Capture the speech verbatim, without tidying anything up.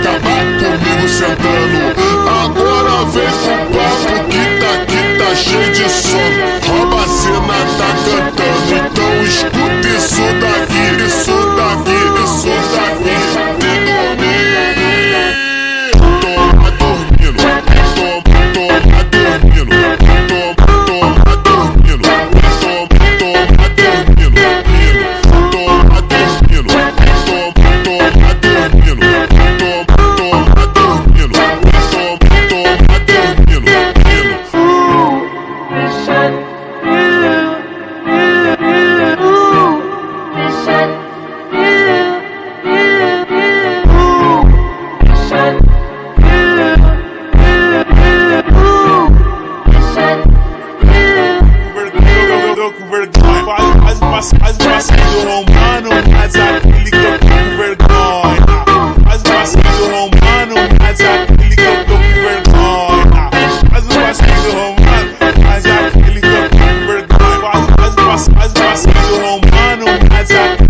acabar comigo sentando. Agora vem com papo que tá aqui, tá cheio de sono. Rouba a cena, tá cantando. Então escuta isso daqui, isso daqui, isso daqui. Se dormir, toma dormindo, toma, toma dormindo, toma, toma dormindo, toma, toma dormindo, toma dormindo, toma, toma dormindo, toma, toma dormindo, toma, toma com vergonha, faz, faz, faz o passinho do Romano, mas aquele que eu tô com vergonha. Faz o passinho do Romano, mas aquele que eu tô com vergonha. Faz o passinho do Romano, mas aquele que eu tô com vergonha. Faz, faz, faz, faz o passinho do Romano, mas aquele